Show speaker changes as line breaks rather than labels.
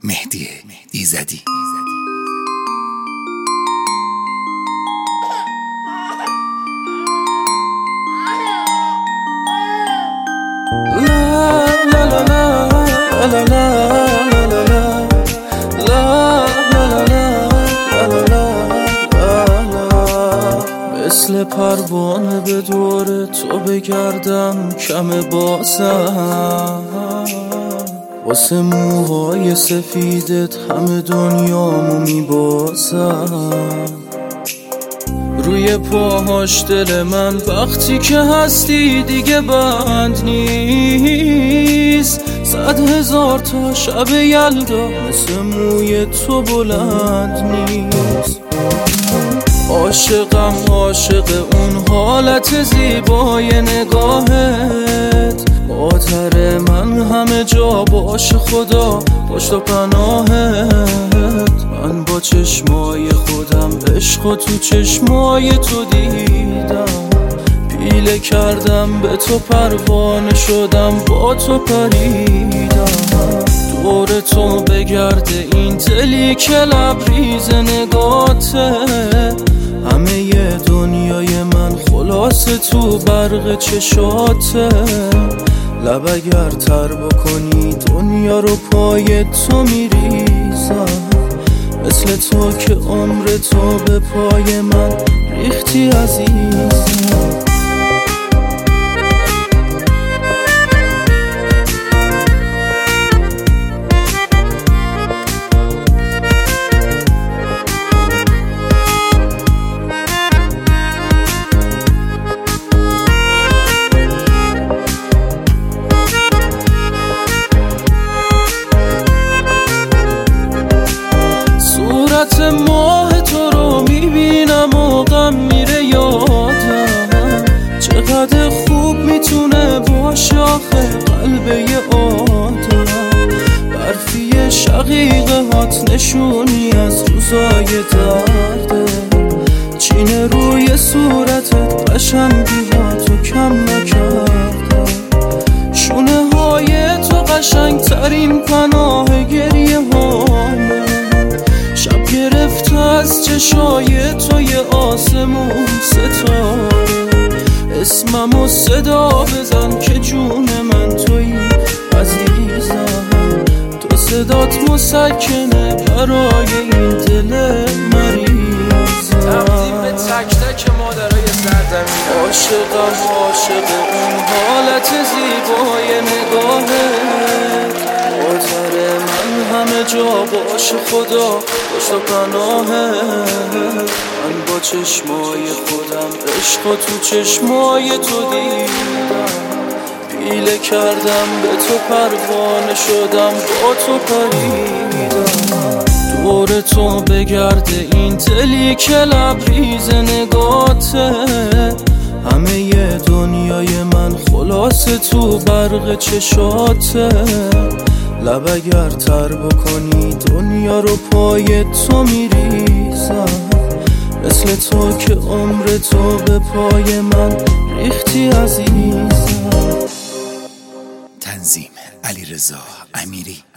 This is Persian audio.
مهدی ایزدی.
مثل پروانه به دور تو بگردم کم بازم، واسه موهای سفیدت همه دنیامو میبازم. روی پاهاش دل من وقتی که هستی دیگه بند نیست. 100,000 تا شب یلدا مثل موی تو بلند نیست. عاشقم عاشق اون حالت زیبای نگاهت، مادر من همه جا باش خدا پشت و پناهت. من با چشمای خودم عشق و تو چشمای تو دیدم، پیله کردم به تو پروانه شدم با تو پریدم. دور تو بگرده این دلی که لبریز نگاته، همه ی دنیای من خلاصه تو برق چشاته. لب اگر تر بکنی دنیا رو پای تو میریزم، مثل تو که عمر تو به پای من ریختی عزیزم. صورت ماه تو رو میبینم و غم میره یادم، چقدر خوب میتونه باشه آخه قلب یه آدم. برفی شقیقه هات نشونی از روزای درده، چینه روی صورتت قشنگی هاتو کم نکرده. شونه های تو قشنگ ترین پناه گریه هامه، شب گرفته از چشای توی آسمون ستاره. اسممو صدا بزن که جون من توی عزیزم، تو صدات مسکنه برای این دل مریضم.
تبدیل به تک تک مادرای سرزمین.
عاشقم عاشق اون حالت زیبای نگاهت، مادر من همه جا باش خدا پشت و پناهت. من با چشمای خودم عشق و تو چشمای تو دیدم، پیله کردم به تو پروانه شدم با تو پریدم. دور تو بگرده این دلی که لبریز نگاته، همه ی دنیای من خلاصه تو برق چشاته. لب اگر تر بکنی دنیا رو پای تو میریزم، مثل تو که عمر تو به پای من ریختی عزیزم.
تنظیم علیرضا امیری.